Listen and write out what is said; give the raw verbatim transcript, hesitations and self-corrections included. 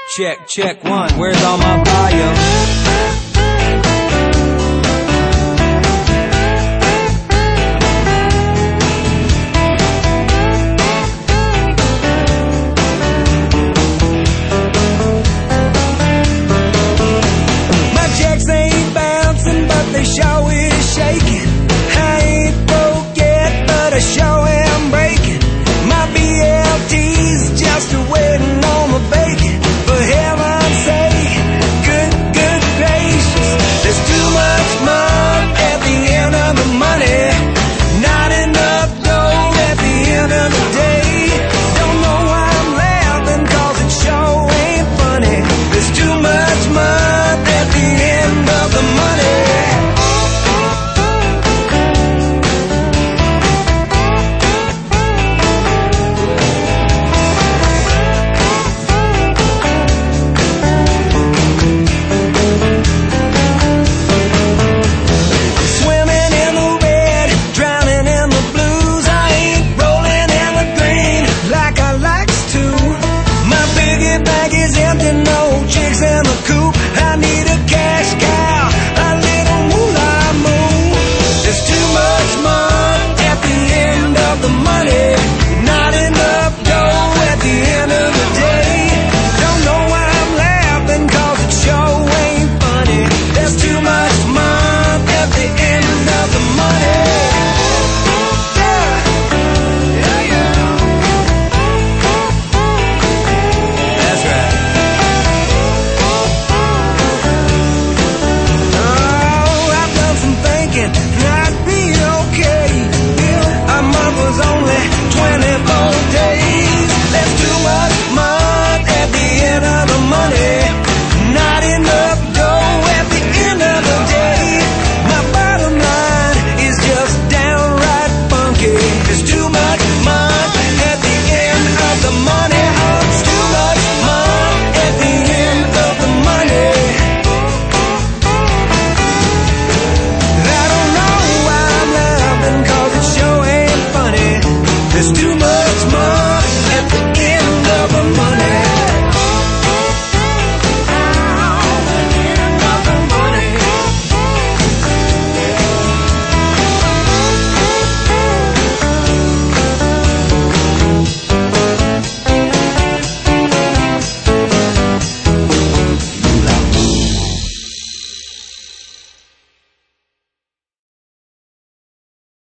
Check, check one. Where's all my volume? They sure is shaking. I ain't broke yet, but I sure am breaking. My B L T's just waiting on the bacon. For heaven's sake, good, good gracious. There's too much mud at the end of the money. Not enough dough at the end of the day. Don't know why I'm laughing, cause it sure ain't funny. There's too much mud at the end of the money. There's too much more at the